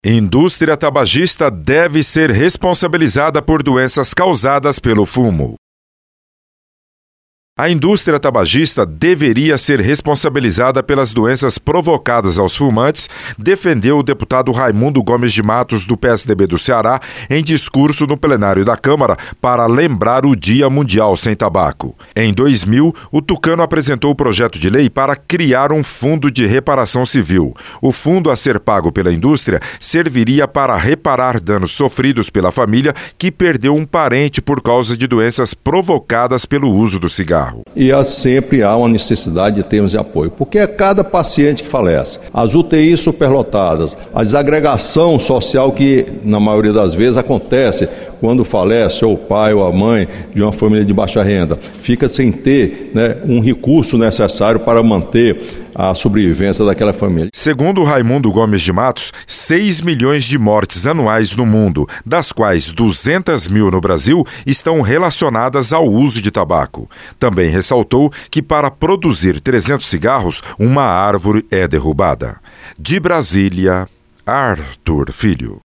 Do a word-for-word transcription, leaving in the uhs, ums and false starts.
Indústria tabagista deve ser responsabilizada por doenças causadas pelo fumo. A indústria tabagista deveria ser responsabilizada pelas doenças provocadas aos fumantes, defendeu o deputado Raimundo Gomes de Matos, do P S D B do Ceará, em discurso no plenário da Câmara para lembrar o Dia Mundial Sem Tabaco. Em dois mil, o tucano apresentou o projeto de lei para criar um fundo de reparação civil. O fundo a ser pago pela indústria serviria para reparar danos sofridos pela família que perdeu um parente por causa de doenças provocadas pelo uso do cigarro. E há, sempre há uma necessidade de termos de apoio, porque é cada paciente que falece. As U T Is superlotadas, a desagregação social que, na maioria das vezes, acontece quando falece ou o pai ou a mãe de uma família de baixa renda, fica sem ter, né, um recurso necessário para manter a sobrevivência daquela família. Segundo Raimundo Gomes de Matos, seis milhões de mortes anuais no mundo, das quais duzentas mil no Brasil, estão relacionadas ao uso de tabaco. Também ressaltou que para produzir trezentos cigarros, uma árvore é derrubada. De Brasília, Arthur Filho.